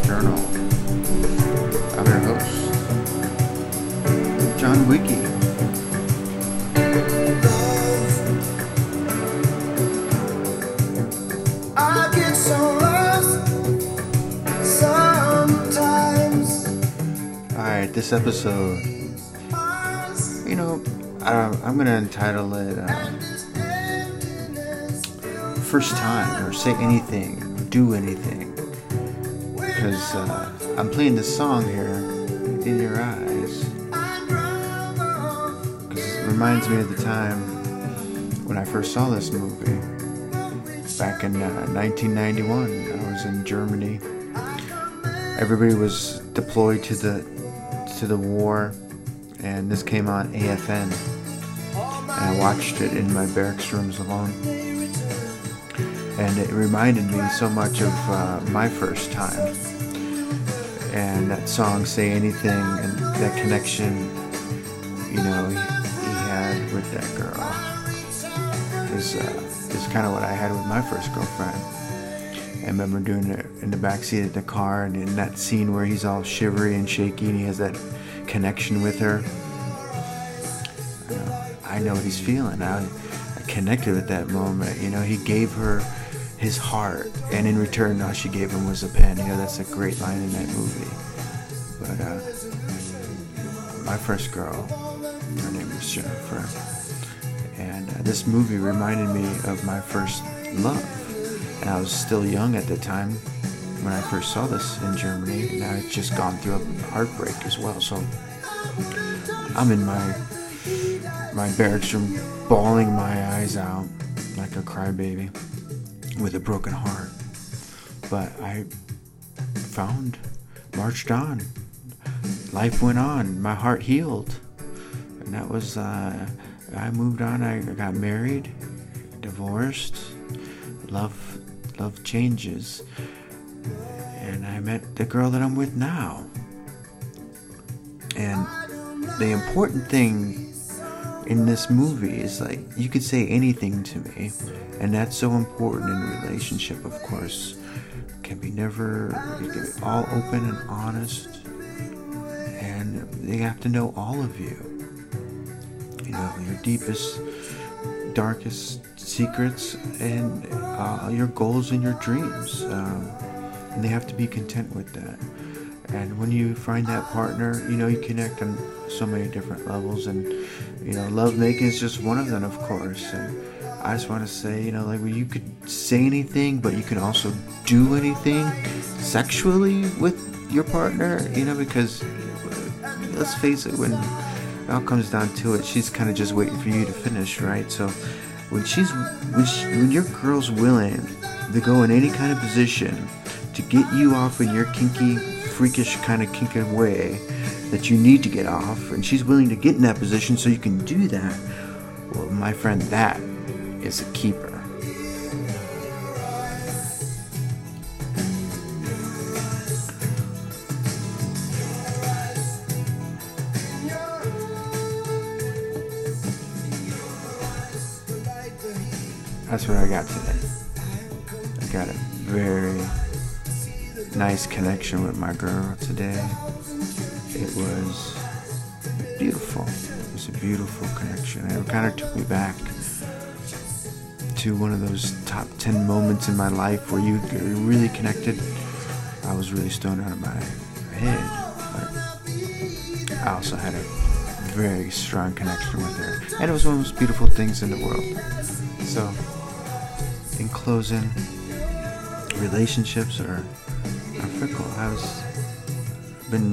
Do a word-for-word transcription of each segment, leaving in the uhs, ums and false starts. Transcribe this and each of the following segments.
Journal. I'm your host, John Wiki. I get so lost sometimes. Alright, this episode, you know, I, I'm going to entitle it uh, First Time, or Say Anything, or Do Anything. Because uh, I'm playing this song here, In Your Eyes. Because it reminds me of the time when I first saw this movie. Back in uh, nineteen ninety-one, I was in Germany. Everybody was deployed to the to the war, and this came on A F N. And I watched it in my barracks rooms alone. And it reminded me so much of uh, my first time. And that song, Say Anything, and that connection, you know, he, he had with that girl is, uh, is kind of what I had with my first girlfriend. I remember doing it in the backseat of the car, and in that scene where he's all shivery and shaky and he has that connection with her. You know, I know what he's feeling. I, I connected with that moment. You know, he gave her his heart, and in return all she gave him was a pen. You know, that's a great line in that movie. But uh my first girl, her name was Jennifer, and uh, this movie reminded me of my first love. And I was still young at the time when I first saw this in Germany, and I had just gone through a heartbreak as well. So I'm in my my barracks room bawling my eyes out like a crybaby with a broken heart. But I found, marched on. Life went on. My heart healed. And that was, uh, I moved on. I got married, divorced. Love, love changes. And I met the girl that I'm with now. And the important thing in this movie is, like, you could say anything to me, and that's so important in a relationship. Of course, it can be never, you can be all open and honest, and they have to know all of you, you know, your deepest, darkest secrets, and uh, your goals and your dreams, um, and they have to be content with that. And when you find that partner, you know, you connect on so many different levels, and, you know, love making is just one of them, of course. And I just want to say, you know, like, when you could say anything, but you can also do anything sexually with your partner, you know, because, let's face it, when it all comes down to it, she's kind of just waiting for you to finish, right? So when she's, when, she, when your girl's willing to go in any kind of position to get you off in your kinky, freakish kind of kinky way that you need to get off, and she's willing to get in that position so you can do that, well, my friend, that is a keeper. That's what I got today. I got a very nice connection with my girl today. It was beautiful. It was a beautiful connection. It kind of took me back to one of those top ten moments in my life where you really connected. I was really stoned out of my head, but I also had a very strong connection with her, and it was one of the most beautiful things in the world. So, in closing, relationships are, are fickle. I was been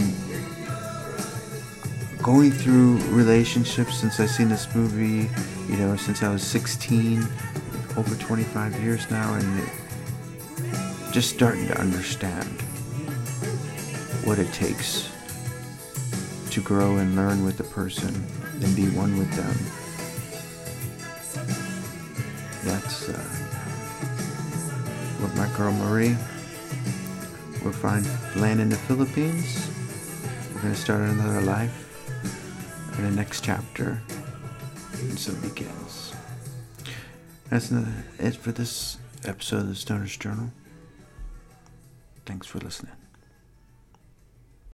going through relationships since I seen this movie, you know, since I was sixteen, over twenty-five years now, and it, just starting to understand what it takes to grow and learn with a person and be one with them. That's uh, with my girl Marie. We're fine land in the Philippines. We're going to start another life. And the next chapter, and so it begins. That's it for this episode of the Stoner's Journal. Thanks for listening.